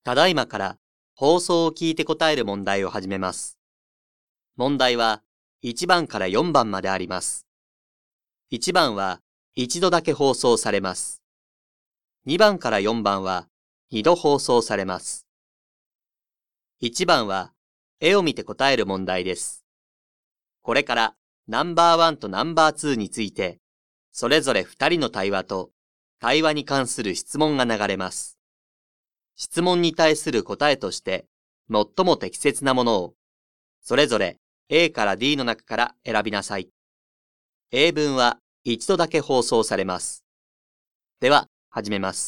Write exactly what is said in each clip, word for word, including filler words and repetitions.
ただいまから放送を聞いて答える問題を始めます。問題はいちばんからよんばんまであります。いちばんは一度だけ放送されます。にばんからよんばんはにど放送されます。いちばんは絵を見て答える問題です。これからナンバーワンとナンバーツーについて、それぞれふたりの対話と対話に関する質問が流れます。質問に対する答えとして、最も適切なものを、それぞれ A から D の中から選びなさい。英文は一度だけ放送されます。では、始めます。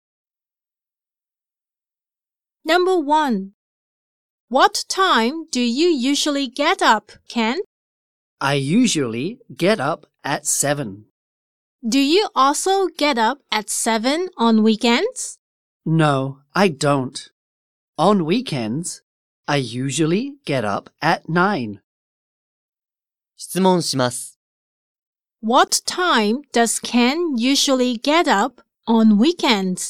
Number one. What time do you usually get up, Ken? I usually get up at seven. Do you also get up at seven on weekends? No, I don't. On weekends, I usually get up at nine. 質問します。 What time does Ken usually get up on weekends?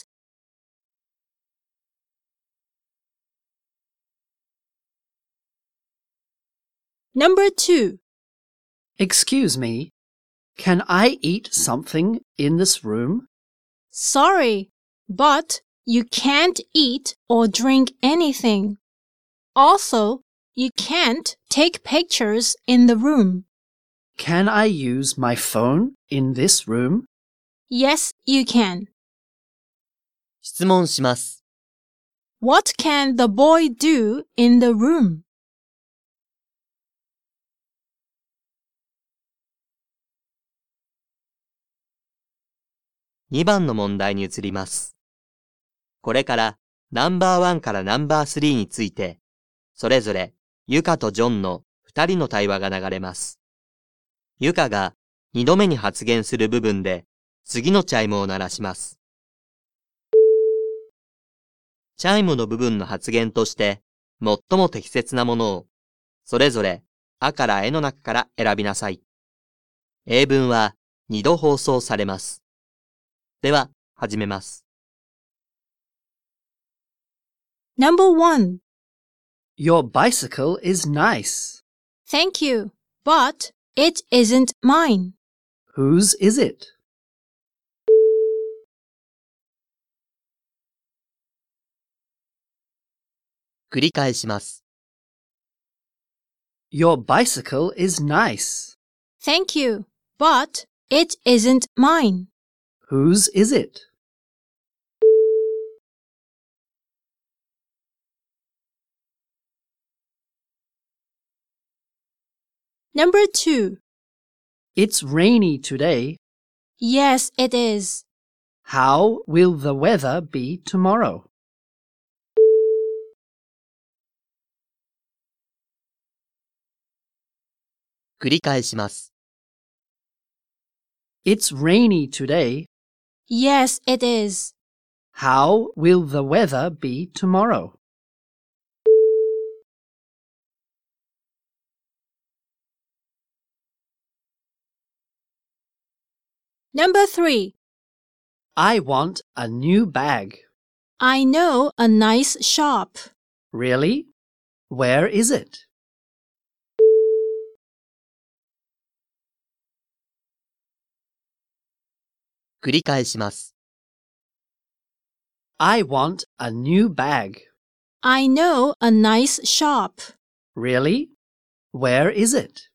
Number two. Excuse me, can I eat something in this room? Sorry, but you can't eat or drink anything. Also, you can't take pictures in the room. Can I use my phone in this room? Yes, you can. 質問します。 What can the boy do in the room? にばんの問題に移ります。これからナンバーワンからナンバースリーについて、それぞれユカとジョンのふたりの対話が流れます。ユカがにどめに発言する部分で次のチャイムを鳴らします。チャイムの部分の発言として最も適切なものをそれぞれあからえの中から選びなさい。英文はにど放送されます。では始めます。 Number one. Your bicycle is nice. Thank you, but it isn't mine. Whose is it? 繰り返します。 Your bicycle is nice. Thank you, but it isn't mine. Whose is it? Number two. It's rainy today. Yes, it is. How will the weather be tomorrow? 繰り返します。 It's rainy today. Yes, it is. How will the weather be tomorrow? Number three. I want a new bag. I know a nice shop. Really? Where is it? 繰り返します。 I want a new bag. I know a nice shop. Really? Where is it?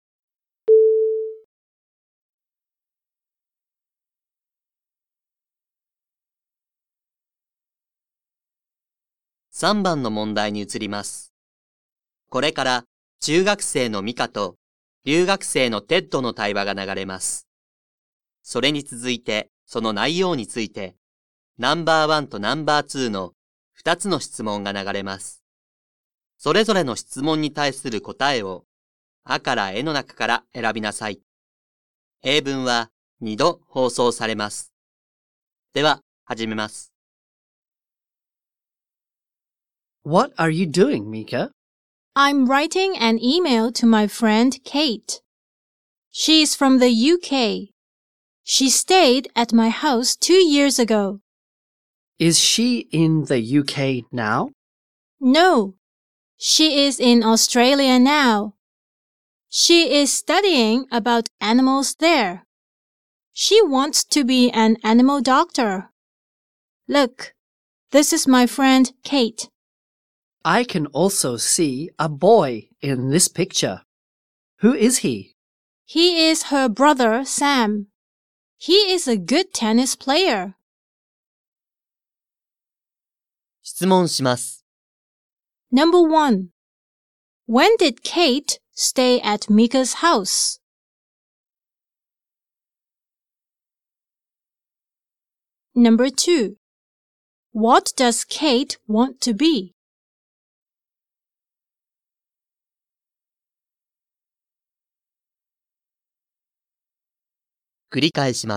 さんばんの問題に移ります。これから中学生のミカと留学生のテッドの対話が流れます。それに続いてその内容についてナンバーワンとナンバーツーのふたつの質問が流れます。それぞれの質問に対する答えをあからえの中から選びなさい。英文はにど放送されます。では始めます。 What are you doing, Mika? I'm writing an email to my friend Kate. She's from the U K. She stayed at my house two years ago. Is she in the U K now? No, she is in Australia now. She is studying about animals there. She wants to be an animal doctor. Look, this is my friend Kate. I can also see a boy in this picture. Who is he? He is her brother Sam. He is a good tennis player. 質問します。 Number one. When did Kate stay at Mika's house? Number two. What does Kate want to be? 繰り返します。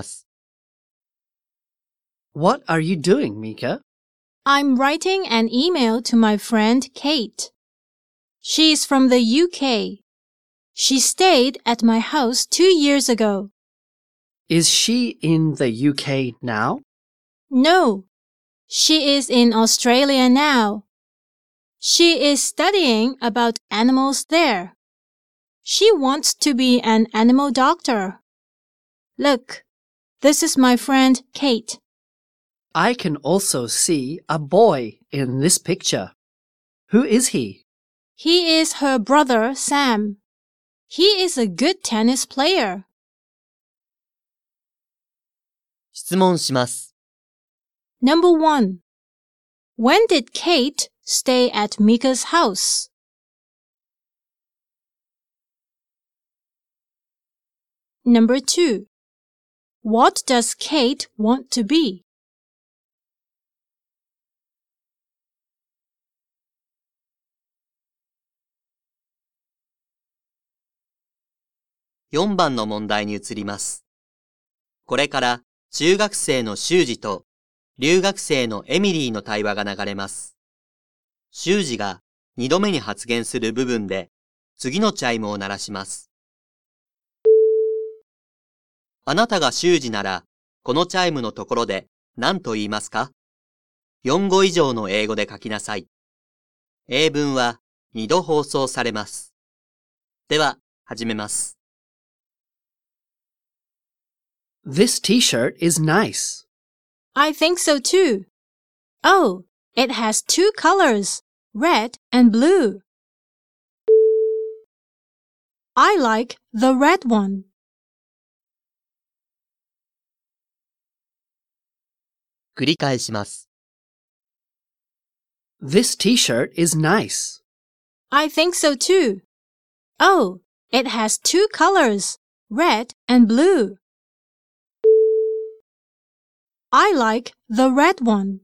What are you doing, Mika? I'm writing an email to my friend Kate. She's from the U K. She stayed at my house two years ago. Is she in the U K now? No, she is in Australia now. She is studying about animals there. She wants to be an animal doctor. Look, this is my friend Kate. I can also see a boy in this picture. Who is he? He is her brother Sam. He is a good tennis player. 質問します。 Number one. When did Kate stay at Mika's house? Number two. What does Kate want to be? よんばんの問題に移ります。これから中学生の修二と留学生のエミリーの対話が流れます。修二がにどめに発言する部分で次のチャイムを鳴らします。あなたが修二ならこのチャイムのところで何と言いますか？よん語以上の英語で書きなさい。英文はにど放送されます。では始めます。 This t-shirt is nice. I think so too. Oh, it has two colors, red and blue. I like the red one. 繰り返します。 This t-shirt is nice. I think so too. Oh, it has two colors, red and blue. I like the red one.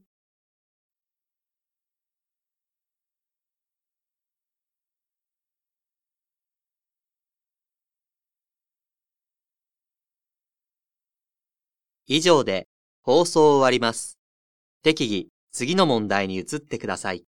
以上で放送を終わります。適宜、次の問題に移ってください。